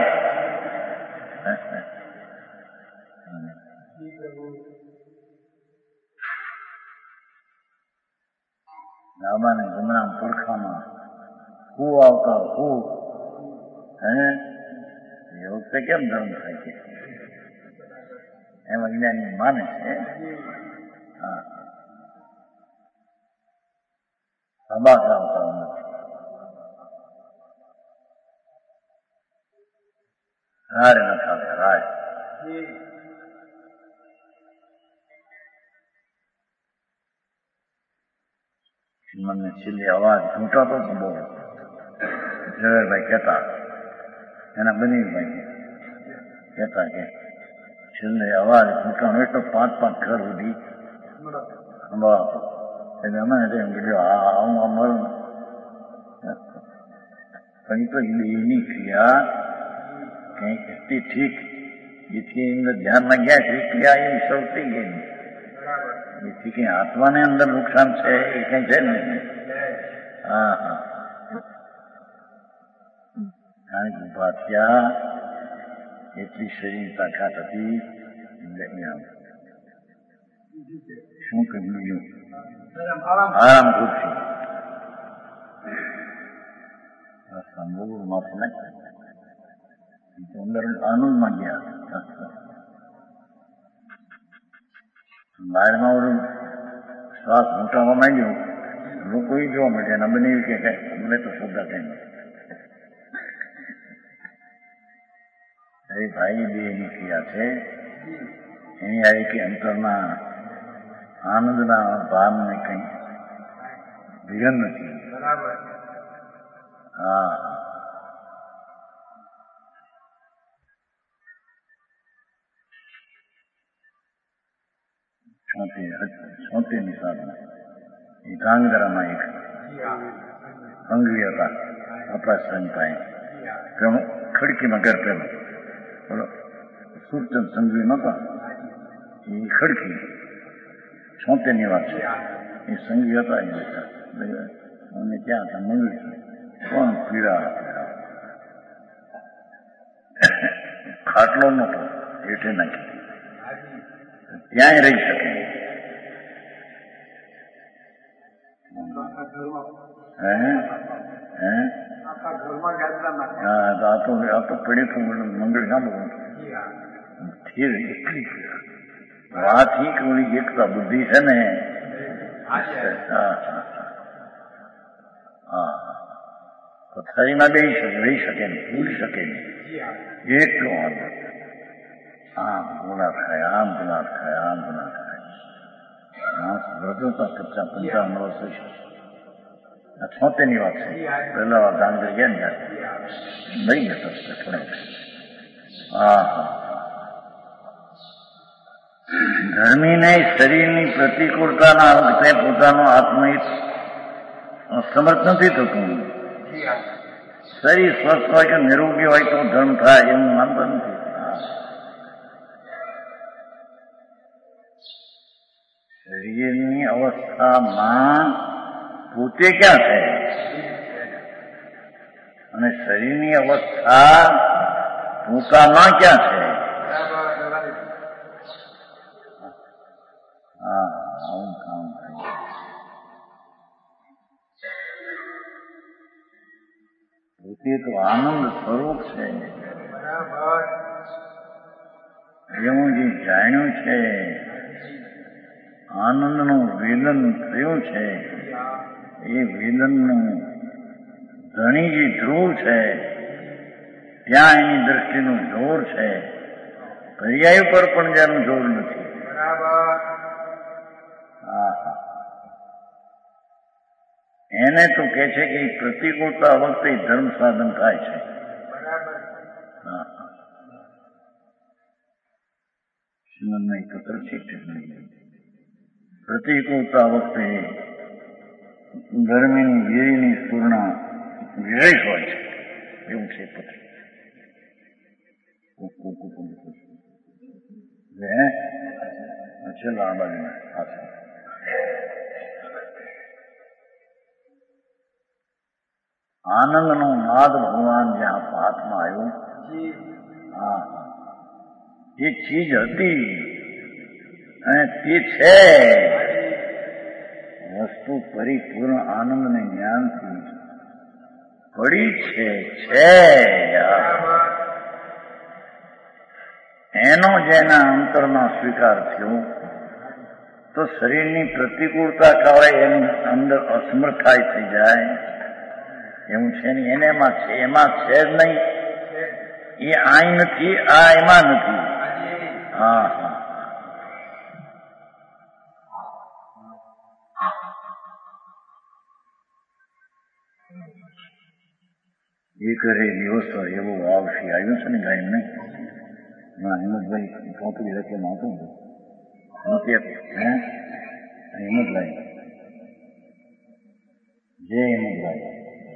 ડાબા ને જમણા પડખામાં હું આવતા હું એ વખતે કેમ ધર્મ થાય છે એમ અજ્ઞાની માને છે. હા, અબાક આવતા નથી. રાડ નથી આવતા. રાડ મને છેલ્લે અવાજ ઘૂંટાતો હતો બહુ. ઝવેરભાઈ કહેતા, એના બનીભાઈ કહેતા કે છેલ્લે અવાજ ઘૂંટાણો એટલો 5-5 ઘર સુધી સંભળાતો. એટલે અમે એમ કીધું હું અમારું પણ એ તો એની ક્રિયા કંઈક હતી ઠીક. એથી એમને ધ્યાનમાં ગયા છે ક્રિયા એવી શરૂ થઈ ગઈ. એથી કઈ આત્માને અંદર નુકસાન છે એ કઈ છે ને. હા હા, કારણ કે ઉભા થયા એટલી શરીર તાકાત હતી. શું કહ્યું બીજું? આરામ ખુરશી સંભોગ માથું નાખ્યું અંદર આનંદમાં ગયા. બહારમાં ઓલું શ્વાસ મોટામાં માંડ્યો, લોકો એ જોવા મળે એના બનેવી કે મને તો શ્રદ્ધા કઈ નથી. ભાઈ બે એની ક્રિયા છે એની આવી કે અંતરના આનંદના ભાવને કઈ વિઘન નથી. હા છોતેરની સાધના એ ગાંગધરામાં એક અંગવી હતા આપણા સંતાએ ખડકીમાં ઘર પેલો બોલો સુરચંદ સંઘવી નહોતા એ ખડકી 76ની વાત છે. એ સંઘવી હતા અને ત્યાં હતા મંગળી કોણ પીડા ખાટલો નહોતો હેઠે નાખી ત્યાંય રહી શકે. આ તો પડી મંગળ ના બોલું એટલી વાત ही કે ઓલી એકતા બુદ્ધિ છે ને પથારીમાં રહી શકે નહીં, ભૂલી શકે નહીં એટલો વાંધો. આમ ગુના ખાય, આમ ગુના ખાય, આમ ગુના ખાય. માણસ વધતા 55 વર્ષ છે. 76ની વાત છે. પેલા ગાંધી ગયા ને નહીં જતો થોડો. હા હા ધર્મીને શરીરની પ્રતિકૂળતાના વખતે પોતાનો આત્મહિત સમર્થ નથી થતું. શરીર સ્વસ્થ હોય કે નિરોગી હોય તો ધર્મ થાય એવું માનતા નથી. શરીરની અવસ્થામાં પોતે ક્યાં છે અને શરીરની અવસ્થા પોતામાં ક્યાં છે? હા આવું કામ થાય. પોતે તો આનંદ સ્વરૂપ છે. એવું જે જાણ્યું છે આનંદનું વેદન થયું છે એ વેદનનું ધણી જે ધ્રુવ છે ત્યાં એની દ્રષ્ટિનું જોર છે. પર્યાય પર પણ જેનું જોર નથી. એને તો કે છે કે પ્રતિકૂળતા વખતે ધર્મ સાધન થાય છે. પ્રતિકૂળતા વખતે ગરમીની વીરીની સ્ફૂર્ણા વિરહિત હોય છે એવું છે. છેલ્લા બાજુમાં આનંદનો નાદ ભગવાન જ્યાં હાથમાં આવ્યું હા એ ચીજ હતી અને તે છે વસ્તુ પરિપૂર્ણ આનંદને જ્ઞાનથી પડી છે. એનો જેના અંતરમાં સ્વીકાર થયો તો શરીરની પ્રતિકૂળતા કારણે એની અંદર અસમર્થાય થઈ જાય એવું છે ને. એને એમાં છે, એમાં છે જ નહીં. એ આઈ નથી, આ એમાં નથી. હા હા એક દિવસ એવો આવશે આવ્યું છે ને ગાય નહીં. ના હિંમતભાઈ ચોપડી રચે નાખું નથી હિંમતભાઈ જય હિંમતભાઈ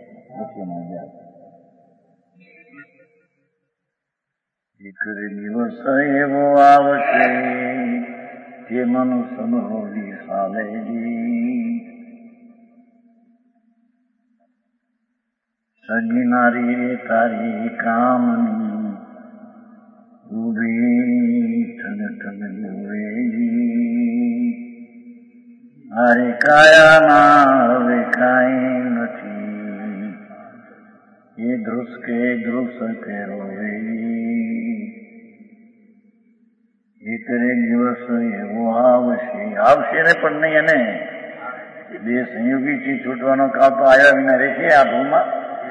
એક દિવસ એવો આવશે જે મન સમરોવી સાલેજી સગીનારી તારી કામની ઉભી ઠગ ઠગ જોવેજી મારી કાયામાં હવે કાંઈ નથી, એ ધ્રુસકે ધ્રુસકે રોવેલી. એક દિવસ એવો આવશે ને પણ નહીં. એને બે સંયોગીથી છૂટવાનો કાળ તો આવ્યા વિના રહેશે આ ભૂમાં.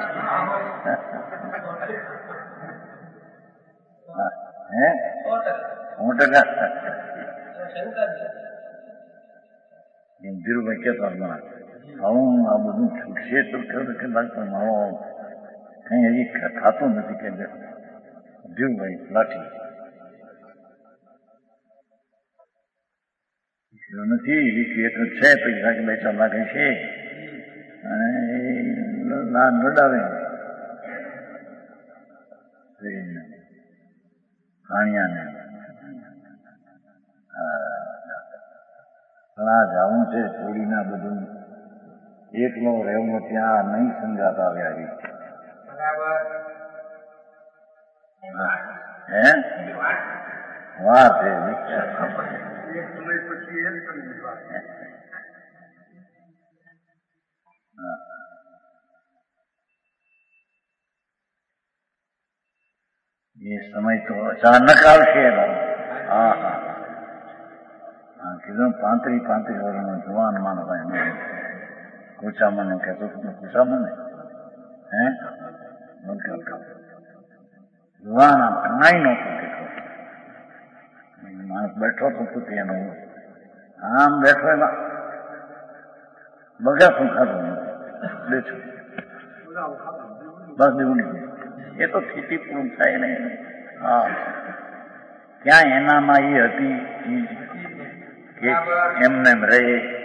હે 100%. ધીરુભાઈ કહેતા હું આ બધું છૂટશે તો કઈ હજી થતું નથી કે ધીરુભાઈ લાઠી નથી એક છે પૈસા કે 2-4 લાખ છે અને ના નડાવે કાણિયાને ઘણા જવું છે છોડીને બધું એકલો રહેવું ત્યાં નહીં સંગાત આવે આવી. હે વાત છે એ સમય તો અચાનક આવશે. હા હા કીધું 35 વર્ષનો જુવાન માણસ કુચામણ કહેતો કુચામણ ને હે જુવાન કાંઈ નહોતું કહેતો. માણસ બેઠો તો પોતે એનો આમ બેઠો એમાં બગાસું ખાધું બેઠું બસ એવું નહીં. એ તો સ્થિતિ પૂર્ણ થાય ને. હા ક્યાં એનામાં એ હતી કે એમને રહે.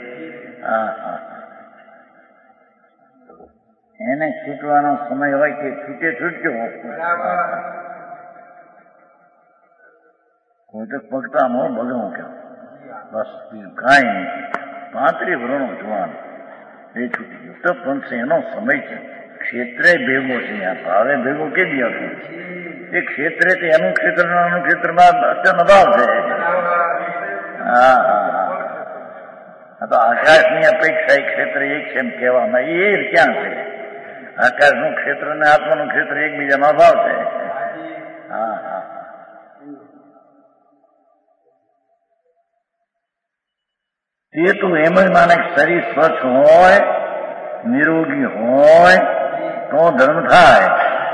એને છૂટવાનો સમય હોય કે છૂટે છૂટજો. કોઈ તો પગતામાં બગડું કે બસ કાંઈ નહીં. 35 વર્ષનો જુવાન એ છૂટી ગયો તો પણ એનો સમય છે. ક્ષેત્રે ભેગો છે. ભાવે ભેગો કેવી હતું એ ક્ષેત્રે તે એનું ક્ષેત્રમાં અત્યંત અભાવ છે. હા તો આકાશની અપેક્ષા એ ક્ષેત્ર એક છે એમ કહેવામાં એ ક્યાં છે? આકાશનું ક્ષેત્ર ને આત્માનું ક્ષેત્ર એકબીજાનો અભાવ છે. હા હા તે તો એમ જ માને શરીર સ્વચ્છ હોય નિરોગી હોય તો ધર્મ થાય.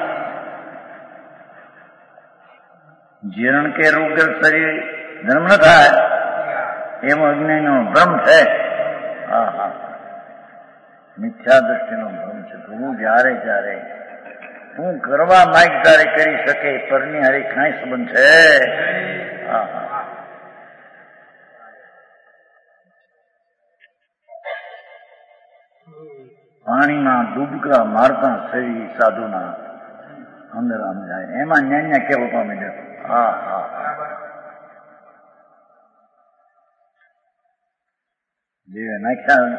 જીર્ણ કે રોગગ્રસ્ત શરીર ધર્મ ન થાય એમ અજ્ઞાનનો ભ્રમ છે. હા હા મિથ્યા દ્રષ્ટિનો ભ્રમ છે. તું જ્યારે જ્યારે તું કરવા માંગ ત્યારે કરી શકે. પરની હારે કાંઈ સંબંધ છે? હા હા પાણીમાં ડૂબકા મારતા શરીર સાધુના અંદર આમ જાય એમાં ન્યાન્યા કેવો પામી દે. હા હા જે નાખ્યા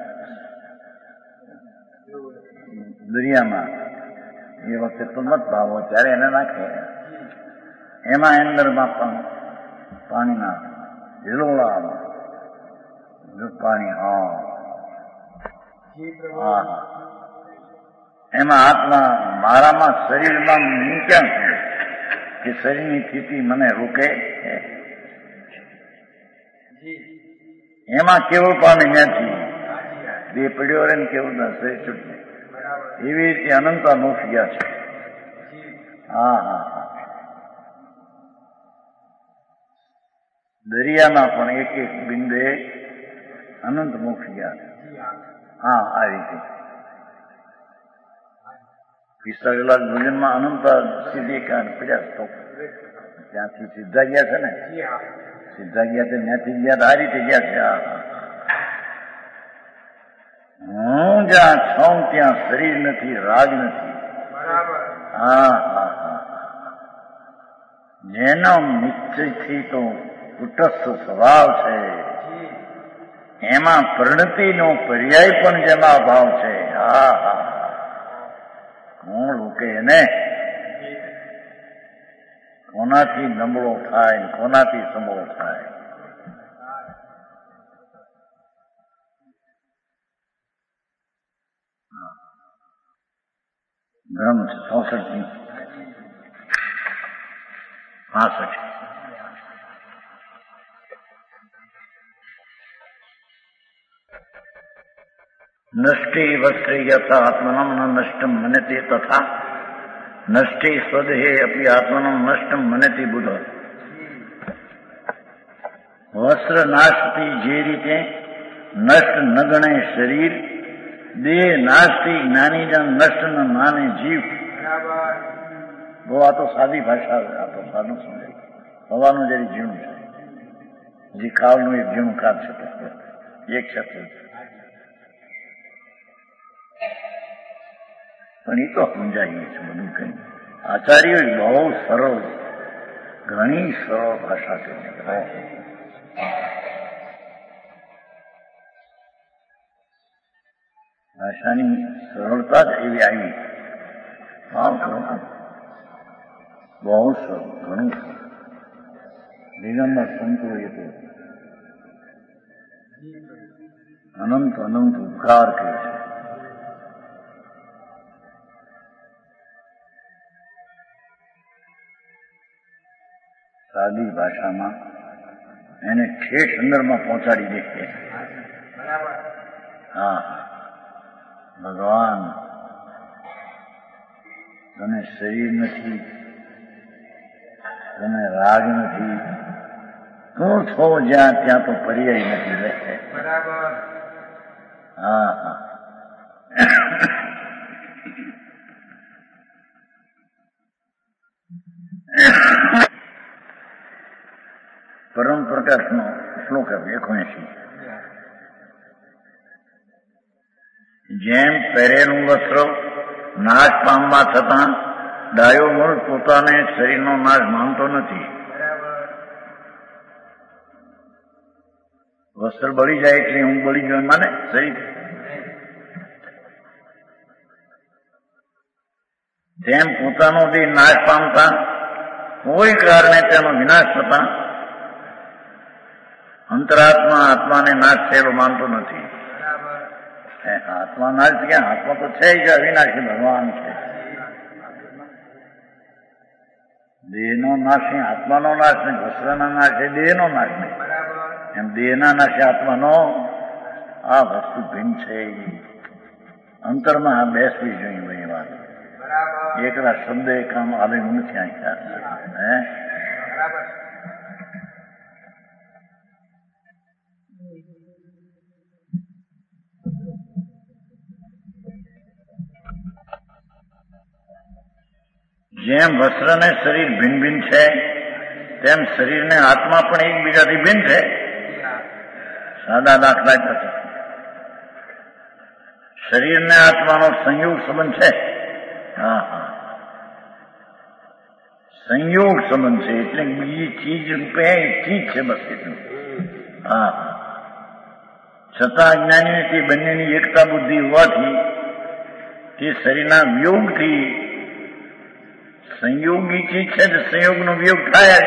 દરિયામાં એ વખતે તુમત ભાવો ત્યારે એને નાખે એમાં અંદરમાં પણ પાણીના ઝીલોળા પાણી. હા એમાં આત્મા મારામાં શરીરમાં મૂક્યા છે કે શરીરની સ્થિતિ મને રોકે. એમાં કેવું પામી નથી બે પડ્યો રહે ને કેવું ના શરીર છૂટે એવી રીતે અનંતા મોક્ષ ગયા છે. હા હા હા દરિયામાં પણ એક એક બિંદે અનંત મોક્ષ ગયા છે. હા આ રીતે 45 કલાક ભોજનમાં અનંત સીધી પડ્યા તો ત્યાંથી સીધા ગયા છે ને. સીધા ગયા છે ત્યાંથી ગયા આ રીતે ગયા છે. હું જ્યાં છું ત્યાં શરીર નથી રાગ નથી. હા હા હા જેનો નિશ્ચયથી તો કુટસ્થ સ્વભાવ છે એમાં પરિણતિનો પર્યાય પણ જેમાં અભાવ છે. હા હા કોણ રોકે એને? કોનાથી નબળો થાય કોનાથી સંબળો થાય? ब्रह्म 64 65 नष्टे वस्त्रे यथा आत्मनम न नष्टम मनते तथा नष्टे स्वदेहे अपि आत्मनम नष्टम मनते बुध। वस्त्र नाशती जे रीते नष्ट न गणे शरीर, देह नाशती ज्ञानी जन नष्ट न माने जीव। वो आ तो सादी भाषा है, आ तो सादू समझे हवानु जरी जीवनु है जी खावनु एक जीवनु काट सकते एक शब्द पण तो समझाइए બધું કઈ આચાર્યો બહુ સરળ ઘણી સરળ ભાષા તેને ભાષાની સરળતા જ એવી આવી બહુ સરળ ઘણું સરળ દિગંબર સંતોએ તો અનંત અનંત ઉપકાર કર્યો છે. सादी भाषा में એને ठेठ अंदर में पहुंचाड़ी दे. हाँ भगवान तने शरीर नहीं, तने राग नहीं, तू छो ज्या त्या तो पर्याय नहीं रहे. हाँ हाँ परम प्रकाश नो श्लोक है 81. જેમ પહેરેલું વસ્ત્ર નાશ પામવા છતાં ડાયો મૂળ પોતાને શરીરનો નાશ માનતો નથી. વસ્ત્ર બળી જાય એટલે હું બળી ગયો માને શરીર. તેમ પોતાનો દેહ નાશ પામતા કોઈ કારણે તેનો વિનાશ થતા अंतरात्मा आत्मा ने नाश थયેલો मानतो नहीं. आत्मा नाश क्या? आत्मा तो है ही अविनाशी भगवान है. देह नो नाश नहीं, आत्मा नो नाश नहीं, वस्त्र ना नाश है, देह नो नाश नहीं. एम देह ना नाश आत्मा नो आ वस्तु भिन्न है. अंतर में आ बेसवी जोई वही बात. एकला शब्द एक काम आवे नहीं है. જેમ વસ્ત્ર ને શરીર ભિન્ન ભિન્ન છે તેમ શરીર ને આત્મા પણ એકબીજાથી ભિન્ન છે. સાદા દાખલા પછી શરીર ને આત્માનો સંયોગ સંબંધ છે. હા હા સંયોગ સંબંધ છે એટલે બીજી ચીજ રૂપે ચીજ છે બસ એટલું. હા છતાં અજ્ઞાનીથી બંનેની એકતા બુદ્ધિ હોવાથી તે શરીરના વિયોગથી संयोगी चीज है तो संयोग नो वियोग थाया.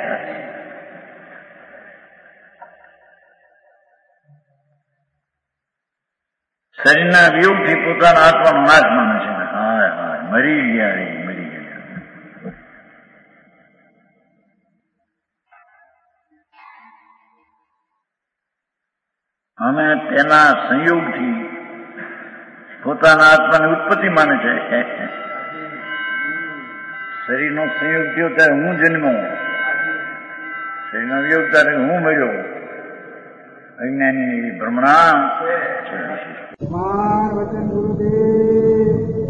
शरीर वियोग थी पोताना आत्मा नाश माने छे. हाय हाय मरी गया रे मरी गया. हमें तेना संयोग थी पोताना आत्मा ने उत्पत्ति माने छे. शरीर नो संयोग थयो त्यारे हूँ जन्मो, शरीर नो वियोग त्यारे हूँ मर्यो. अज्ञानी भ्रमणा. वचन गुरुदेव